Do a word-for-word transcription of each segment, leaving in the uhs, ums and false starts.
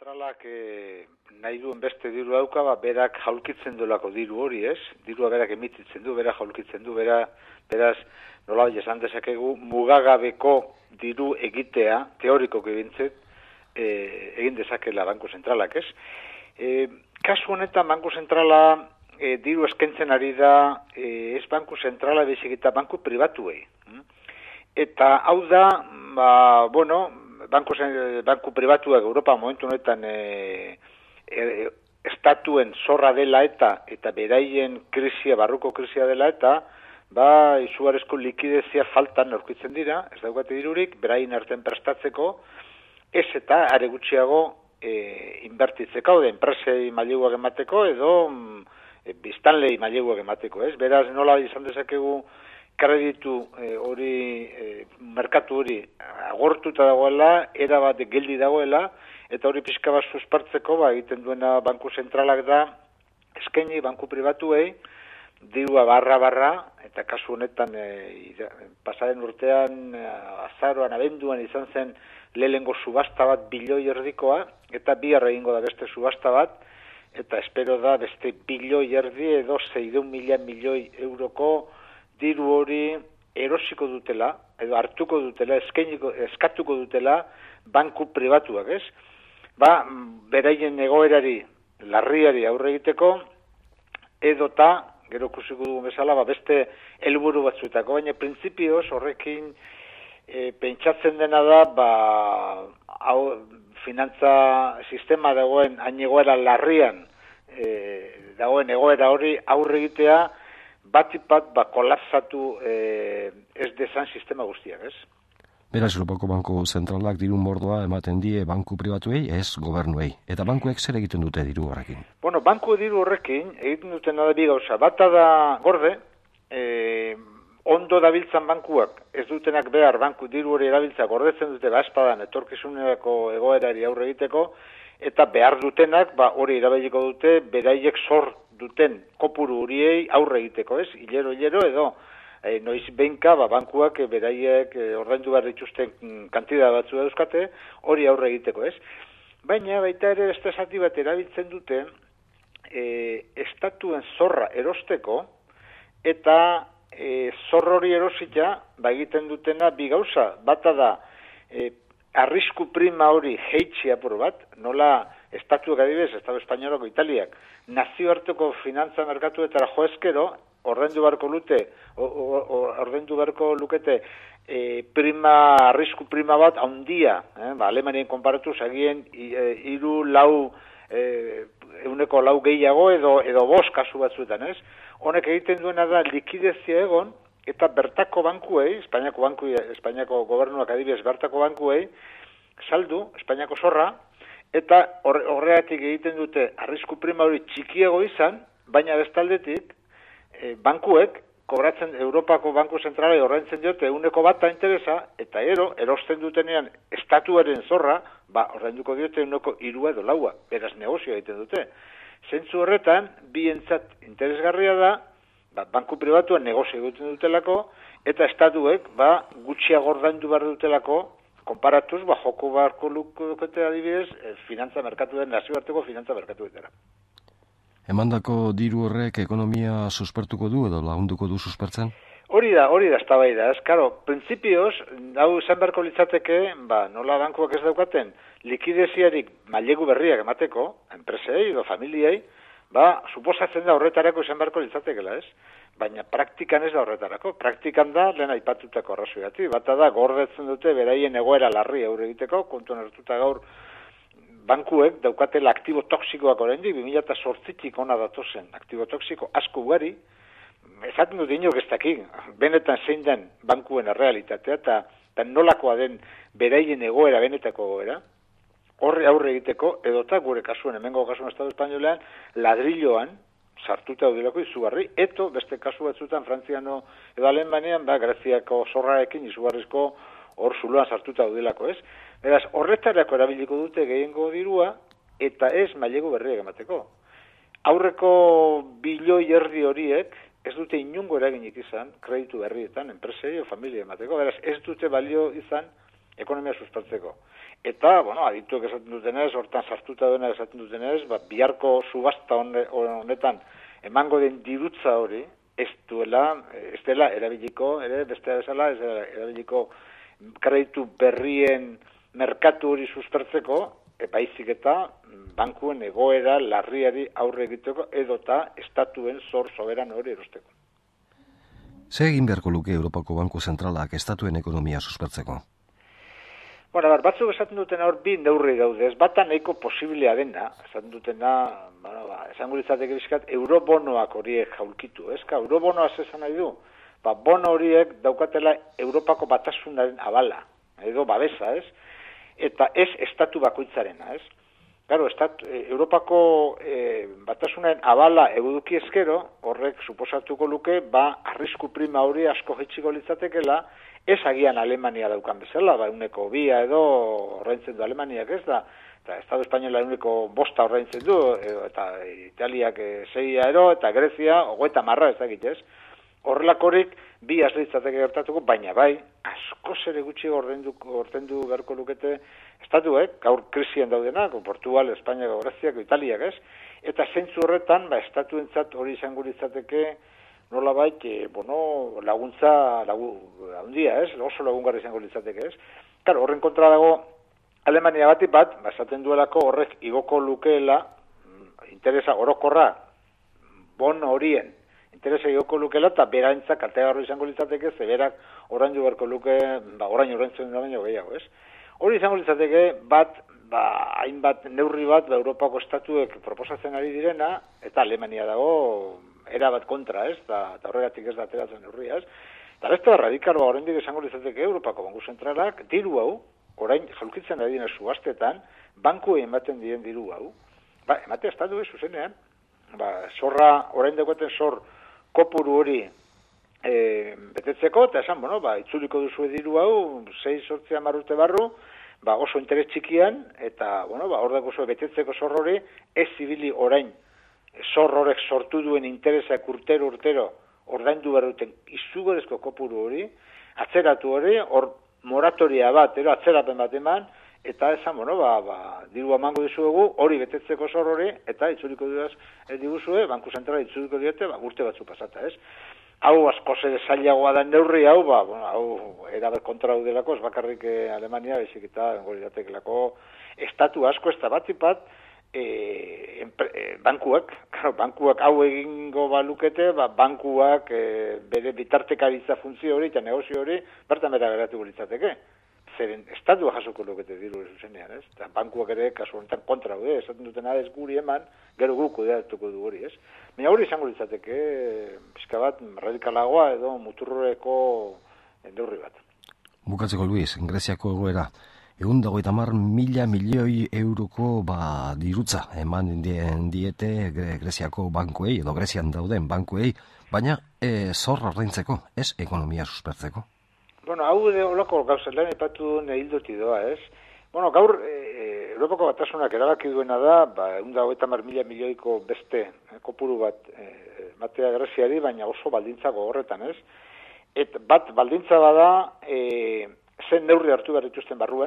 zentralak e, nahi duen beste diru dauka, ba, berak jaulkitzen duelako diru hori, ez? Dirua berak emititzen du, berak jaulkitzen du, bera, beraz, nola esan dezakegu, mugagabeko diru egitea, teoriko gebintzet, e, egin dezakela Banku Zentralak, ez? E, kasu honetan Banku Zentrala e, diru eskentzen ari da, e, ez Banku Zentrala bezik eta banku pribatuei. Eta hau da, ba, bueno, Banku, banku pribatuak Europa momentu honetan e, e, estatuen zorra dela eta eta beraien krisia, barruko krisia dela eta ba, izugarrizko likidezia faltan aurkitzen dira, ez daukate dirurik, beraien artean prestatzeko, ez eta are gutxiago e, inbertitzeko, de enpresei maileguak emateko edo e, biztanlei maileguak emateko, ez? Beraz, nola izan dezakegu kreditu e, hori, e, merkatu hori agortuta dagoela, erabat geldi dagoela, eta hori pixka bat suspertzeko, ba, egiten duena Banku Zentralak da, eskaini banku pribatuei, dirua barra-barra, eta kasu honetan e, pasaren urtean, azaroan, abenduan izan zen lehengo subasta bat bilioi erdikoa, eta biharra egingo da beste subasta bat, eta espero da beste bilioi erdi edo seiehun mila milioi euroko diru hori erosiko dutela, edo hartuko dutela, eskainiko, eskatuko dutela banku pribatuak, ez? Ba, beraien egoerari, larriari aurre egiteko, edota, gero kusiko dugun bezala, ba, beste helburu batzuetako, baina printzipioz horrekin e, pentsatzen dena da, ba, hau, finantza sistema dagoen, hain egoera larrian, e, dagoen egoera hori aurre egitea, batipat ba, kolapsatu eh, ez dezan sistema guztiak, ez? Beraz, Europako Banku Zentralak diru mordoa ematen die banku pribatuei, ez gobernuei. Eta bankuek zer egiten dute diru horrekin? Bueno, banku diru horrekin egiten duten da bi gauza. Bata da gorde, eh, ondo dabiltzan bankuak, ez dutenak behar banku diru hori erabiltza gordetzen dute bazpadan etorkizunerako egoerari aurre egiteko, eta behar dutenak ba, hori erabiliko dute beraiek zor duten kopuru horiei aurre egiteko, ez? Hilero, hilero, edo e, noiz behinka, ba, bankuak e, beraiek e, ordaindu behar dituzten kantida batzu dauzkate, hori aurre egiteko, ez? Baina, baita ere, beste zati bat erabiltzen dute, e, estatuen zorra erosteko, eta e, zorro hori erosita, ba, egiten dutena bi gauza, bata da, e, arrisku prima hori heitsi apur bat, nola estatuak adibidez, Estado Espainolako Italiak, nazioarteko finantza merkatuetara joezkero, ordendu beharko lute, ordendu beharko lukete e, prima, arrisku prima bat handia, eh? Ba, Alemanien konparatu zagien hiru lau e, euneko lau gehiago edo edo bost kasu batzuetan, ez? Honek egiten duena da likidezia egon, eta bertako bankuei, Espainiako banku, Espainiako gobernuak adibidez bertako bankuei, saldu, Espainiako zorra, eta horregatik egiten dute arrisku prima hori txikiago izan, baina bestaldetik e, bankuek, kobratzen Europako Banku Zentralai ordaintzen diote ehuneko bata interesa, eta ero, erosten dutenean estatuaren zorra, ba, ordainduko diote ehuneko hirua edo laua, beraz negozio egiten dute. Zentzu horretan, bientzat interesgarria da, ba, banku pribatuan negozio egiten dutelako, eta estatuek ba, gutxiago ordaindu behar dutelako, konparatuz, ba, joko beharko lukete adibidez, e, finantza merkatuen, nazioarteko finantza merkatuetara. Emandako diru horrek ekonomia suspertuko du edo lagunduko du suspertzen? Hori da, hori da, eztabaida, ez, karo, printzipioz, hau izan beharko litzateke, ba, nola bankuak ez daukaten, likideziarik mailegu berriak emateko, enpresei edo familiei, ba, suposatzen da horretarako izan beharko litzatekela, ez? Baina praktikan ez da horretarako. Praktikan da, lehen aipatutako arrazoigatik. Bata da, gordetzen dute beraien egoera larri aurre egiteko, kontuan hartuta gaur bankuek daukatela aktibo toksikoak oraindik, bi mila zortzitik ona datozen aktibo toksiko asko ugari, esaten dut inok ez dakik, benetan zein den bankuen errealitatea, eta, eta nolakoa den beraien egoera, benetako egoera, horre aurre egiteko, edota gure kasuen, hemengo kasuen Estado Espainolean, ladrilloan, sartuta daudelako izugarri, eto beste kasu batzutan Frantziano edo Alemanian, ba, Greziako zorrarekin izugarrizko hor zuloan sartuta daudelako, ez? Beraz, horretarako erabiliko dute gehiengo dirua, eta ez mailegu berriak emateko. Aurreko bilioi erdi horiek, ez dute inungo eraginik izan, kreditu berrietan, enpresei o familia emateko, beraz, ez dute balio izan ekonomia suspertzeko. Eta, bueno, adituek esaten dutenez, hortan sartuta duena esaten dutenez, ba, biharko subasta honetan emango den dirutza hori, ez duela, ez dela erabiliko, ere, bestea bezala, ez dela erabiliko kreditu berrien merkatu hori suspertzeko, e, baizik eta bankuen egoera larriari aurre egiteko edota estatuen zor soberan hori erosteko. Zer egin beharko luke Europako Banku Zentralak estatuen ekonomia suspertzeko? Bueno, bar, batzuk esaten dutena hor bi neurri daude, ez bata nahiko posiblea dena, esaten dutena, bueno, ba, esango litzateke bizkat, eurobonoak horiek jaulkitu, ezka, eurobonoa zesan nahi du, ba, bono horiek daukatela Europako batasunaren abala, edo babesa, ez, eta ez estatu bakoitzarena, ez. Claro, estat, Europako e, batasunaren abala eduki ezkero, horrek suposatuko luke, ba, arrisku prima hori asko jaitsiko litzatekela, ez agian Alemania daukan bezala, ba, uneko bia edo ordaintzen du Alemaniak ez da, eta Estado Espainola uneko bosta ordaintzen du, edo, eta Italiak e, seia ero, eta Grezia, ogoeta marra ez dakit ez. Horrelakorik bi azlitzateke gertatuko, baina bai, asko zere gutxi ordaindu, ordaindu beharko lukete estatuek, gaur krisian daudenak, Portugal, Espainia, Greziak, Italiak ez, eta zentzu horretan, ba, estatuentzat hori izango litzateke, nolabait, e, bueno, laguntza lagu, handia, ez? Oso lagungarri izango litzateke, ez? Claro, horren kontra dago Alemania bati bat, basaten duelako horrek igoko lukeela interesa orokorra bon horien interesa igoko lukeela eta beraintza kaltegarri izango litzateke, ze berak oraindu beharko luke, ba orain oraintzen da baino gehiago, ez? Hori izango litzateke bat, ba hainbat neurri bat ba, Europako estatuek proposatzen ari direna eta Alemania dago era bat kontra, ez, eta horregatik ez da ateratzen neurria, ez. Eta beste radikaloa oraindik esango litzateke Europako Banku Zentralak diru hau, orain jaulkitzen ari dena suhastetan, bankuei ematen dien diru hau, ba, ematea estatu ez zuzenean, ba, zorra, orain dagoeten zor kopuru hori e, betetzeko, eta esan, bueno, ba, itzuliko duzu diru hau, sei sortzea marrute barru, ba, oso interes txikian, eta, bueno, ba, hor dago betetzeko zor hori, ez zibili orain, zor horrek sortu duen interesak urtero urtero ordaindu behar duten izugarrizko kopuru hori, atzeratu hori, hor moratoria bat, ero atzerapen bat eman, eta esan, bueno, ba, ba, diru emango dizuegu, hori betetzeko zor hori, eta itzuliko duaz diguzue, Banku Zentrala itzuliko diote, ba, urte batzu pasata, ez? Hau asko zer zailagoa da neurri, hau, ba, bueno, hau, erabat kontra daudelako, ez bakarrik eh, Alemania, bezik eta engoliratekelako estatu asko, ez da batipat, E, empre, e, bankuak, claro, bankuak hau egingo balukete, ba, bankuak e, bere bitartekaritza funtzio hori eta negozio hori bertan bera geratuko litzateke. Zeren, estatua jasoko lukete diru zuzenean, ez? Eta bankuak ere kasu honetan kontra daude, esaten dutena ez guri eman, gero guk kudeatuko du hori, ez? Baina hori izango litzateke, pixka bat, radikalagoa edo muturreko neurri bat. Bukatzeko, Luis, Greziako egoera. Egun dago eta mar mila milioi euroko ba, dirutza eman dien diete Greziako bankuei, edo Grezian dauden bankuei, baina e, zor ordaintzeko, ez ekonomia suspertzeko. Bueno, hau de olako gauza, lehen epatu nehildoti doa, ez? Bueno, gaur, e, Europako Batasunak erabaki duena da, ba, egun dago eta mar mila milioiko beste e, kopuru bat e, matea Greziari, baina oso baldintzako horretan, ez? Et bat baldintza bada, e, zen neurri hartu behar dituzten barruen,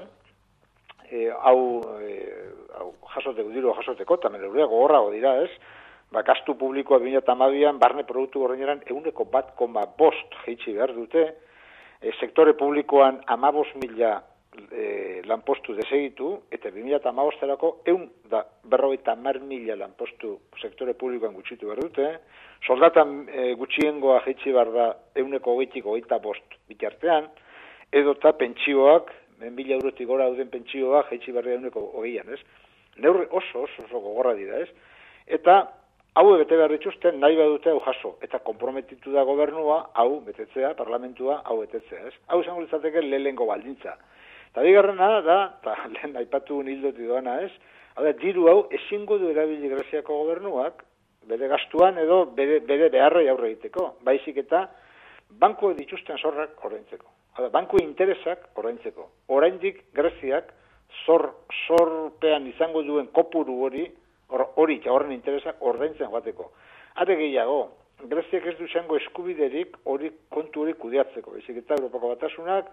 e, hau, e, hau jasoteko, diru jasoteko, eta neurriak gogorrago dira, ez? Ba, gastu publikoa bi mila hamabian barne produktu gorreineran ehuneko bat koma bost jeitsi behar dute, e, sektore publikoan hamabost mila e, lanpostu desegitu, eta bi mila hamabosterako ehun da berrogeita hamar mila lanpostu sektore publikoan gutxitu behar dute, soldatan e, gutxiengoa jeitsi behar da ehuneko hogeitik hogeita bost bitartean, edota pentsioak, mila eurotik gora dauden pentsioak jaitsi berria ehuneko hogeian, ez? Neurri oso, oso, oso gogorra dira, ez? Eta hau bete behar dituzten nahi badute hau jaso, eta konprometitu da gobernua, hau betetzea, parlamentua, hau betetzea, ez? Hau izango litzateke lehengo baldintza. Eta bigarrena da, eta lehen aipatu nildoti doana, ez? Hau da, diru hau ezingo du erabili Greziako gobernuak, bere gastuan edo bere, bere beharrei aurre egiteko, baizik eta banku dituzten zorrak ordaintzeko. Hala, banku interesak ordaintzeko. Oraindik Greziak zor zorpean izango duen kopuru hori, hori or, horren interesak ordaintzen joateko. Are gehiago, Greziak ez du izango eskubiderik hori kontu hori kudeatzeko. Baizik eta Europako Batasunak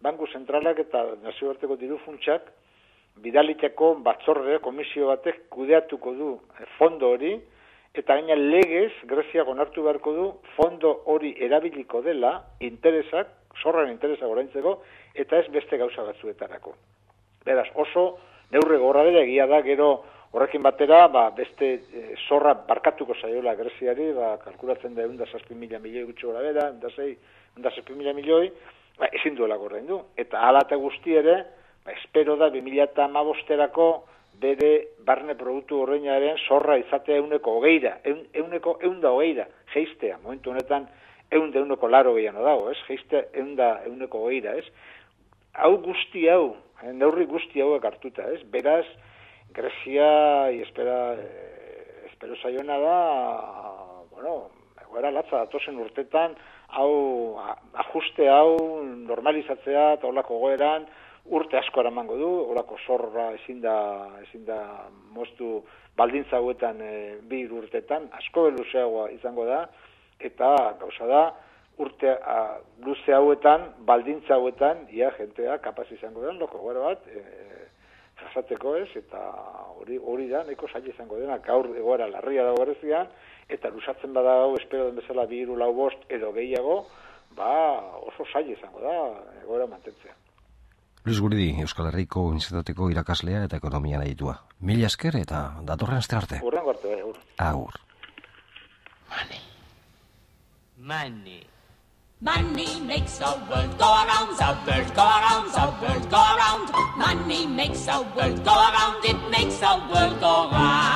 banku zentralak eta nazioarteko diru funtsak bidaliteko batzorde, komisio batek kudeatuko du fondo hori, eta gaina legez Greziak onartu beharko du fondo hori erabiliko dela interesak, zorran interesak oraintzeko, eta ez beste gauza batzuetarako. Beraz, oso neurri gogorra dela, egia da, gero horrekin batera, ba, beste e, zorra barkatuko zaiola Greziari, ba, kalkulatzen da egun da zazpi mila milioi gutxi gora bera, egun da zazpi mila milioi, ba, ezin duela gorrein du. Eta hala eta guzti ere, ba, espero da, bi mila hamabosterako bere barne produktu horreinaren zorra izatea euneko hogeira, euneko eunda hogeira, geistea, momentu honetan eunda euneko laro gehiano dago, ez? Geistea eunda euneko hogeira, ez? Hau guzti hau, neurri guzti hauek hartuta, ez? Beraz, Grezia, y espera, eh, espero zaiona da, bueno, egoera latza datozen urtetan, hau, ajuste hau, normalizatzea, eta holako goeran, urte asko eramango du, holako zorra ezin da, ezin da moztu baldintza hauetan e, bi urtetan, asko beluzeagoa izango da, eta gauza da, urte a, luze hauetan, baldintza hauetan, ia jentea kapaz izango den, loko goera bat, e, jasateko ez, eta hori hori da, nahiko zaila izango dena, gaur egoera larria dago Grezian, eta lusatzen bada hau, espero den bezala bi hiru lau bost edo gehiago, ba oso zaila izango da, egoera mantentzea. Luis Guridi, Euskal Herriko Unibertsitateko irakaslea eta ekonomian aditua. Mila esker eta datorren aste arte. Hurrengo arte, agur. Agur. Money. Money. Money makes the world go around, the world go around, the world go around. Money makes the world go around, it makes the world go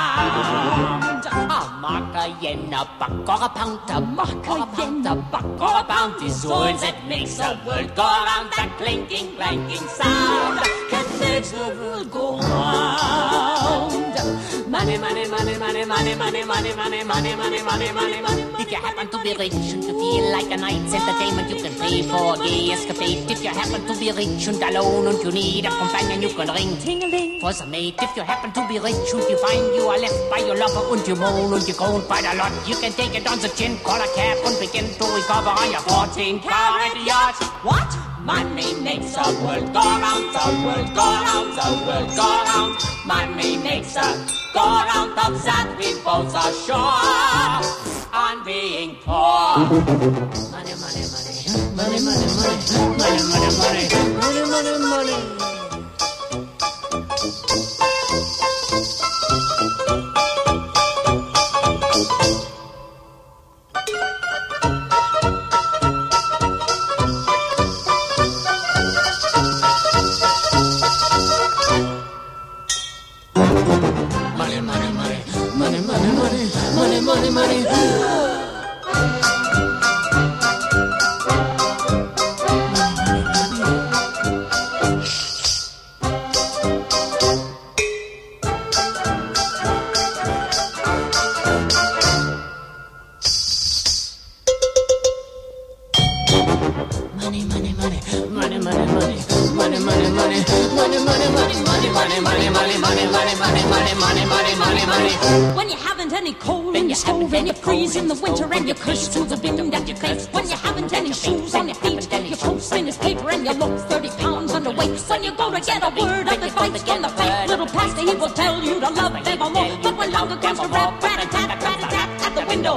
round. A mark, a yen, a buck, or a pound, a mark, a yen, a buck, or a pound is words that makes the world go around. That clinking, clanking sound can make the world go round. Money, money, money, money, money, money, money, money, money, money, money, money, money. If you happen to be rich and you feel like a night's entertainment, you can pay for a gay escapade. If you happen to be rich and alone and you need a companion, you can ring ting-a-ling for some mate. If you happen to be rich and you find you are left by your lover and you moan and you groan quite a lot, you can take it on the chin, call a cab and begin to recover on your fourteen carat yacht. What? Money makes the world go round, the world go round, the world go round. Money makes the go round, of that we both are sure on being poor. Money, money, money, money, money, money, money, money, money, money, money, money. Money, money, money. When you haven't any coal in your stove and you freeze in the winter and you curse to the wind at your face. When you haven't any shoes on your feet, your post in his paper and you look thirty pounds underweight. When you go to get a word of advice from the fake little pastor, he will tell you to love them more. But when longer comes to rap, rat-a-tat, rat-a-tat at the window.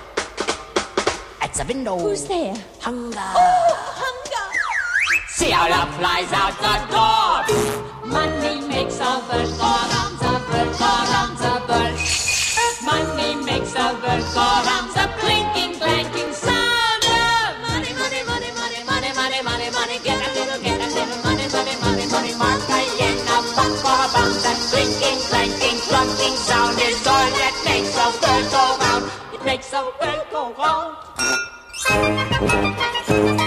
At the window. Who's there? Hunger. Oh, hunger. See how love flies out the door. Money makes a bird go round, the bird go round, the bird. Money makes the world go round, the clinking, clanking sound of money, money, money, money, money, money, money, money. Get a little, get a little money, money, money, money. Mark a yen, a buck or a pound. That clinking, clanking, clunking sound is all that makes the world go round. It makes the world go round.